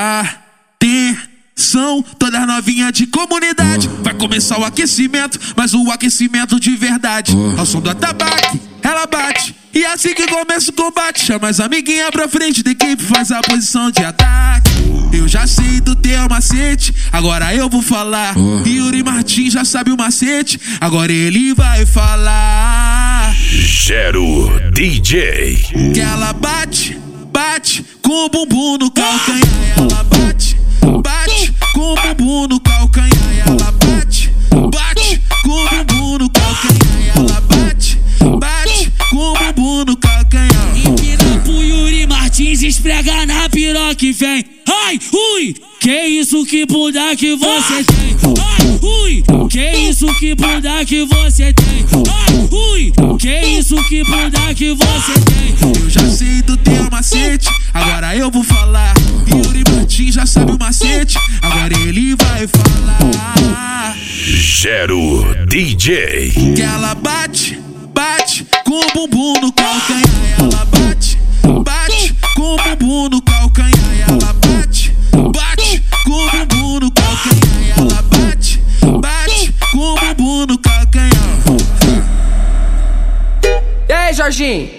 Atenção, todas novinhas de comunidade. Vai começar o aquecimento, mas o aquecimento de verdade. Ao som do atabaque, ela bate. E assim que começa o combate, chama as amiguinhas pra frente da equipe, faz a posição de ataque. Eu já sei do teu macete, agora eu vou falar. Yuri Martins já sabe o macete, agora ele vai falar. Gero DJ. Que ela bate, bate com o bumbum no calcanhar. Ela bate, bate com o bumbum no calcanhar. Ela bate, bate com o bumbum no calcanhar. Ela bate, bate com o bumbum no calcanhar. Empina pro Yuri Martins, esfrega na piroca e vem. Ai, ui, que isso que bunda que você tem. Ai, ui, que isso que bunda que você tem. Ai, ui, que isso que bunda que você tem. Eu já sei do teu macete, agora eu vou falar. Yuri Martins já sabe o macete, agora ele vai falar. Gero DJ. Que ela bate, bate com o bumbum no calcanhar. Ela bate, bate com o bumbum no calcanhar. Ela bate, bate com o bumbum no calcanhar. Ela bate, bate com o bumbum no calcanhar. E aí, Jorginho?